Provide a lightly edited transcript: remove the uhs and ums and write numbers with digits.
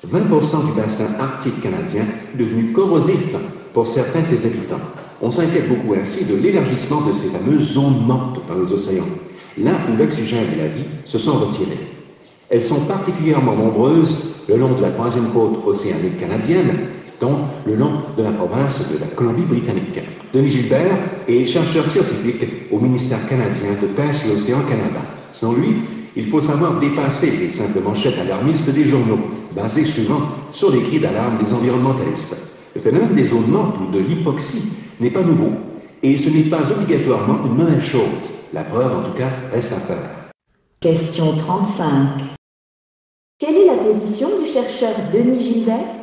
20% du bassin arctique canadien est devenu corrosif pour certains de ses habitants. On s'inquiète beaucoup ainsi de l'élargissement de ces fameuses zones mortes dans les océans, là où l'oxygène et la vie se sont retirés. Elles sont particulièrement nombreuses le long de la troisième côte océanique canadienne, dont le long de la province de la Colombie-Britannique. Denis Gilbert est chercheur scientifique au ministère canadien de Pêche et Océan Canada. Selon lui, il faut savoir dépasser les simples manchettes alarmistes des journaux, basées souvent sur les cris d'alarme des environnementalistes. Le phénomène des zones mortes ou de l'hypoxie n'est pas nouveau, et ce n'est pas obligatoirement une mauvaise chose. La preuve, en tout cas, reste à faire. Question 35. Quelle est la position du chercheur Denis Gilbert?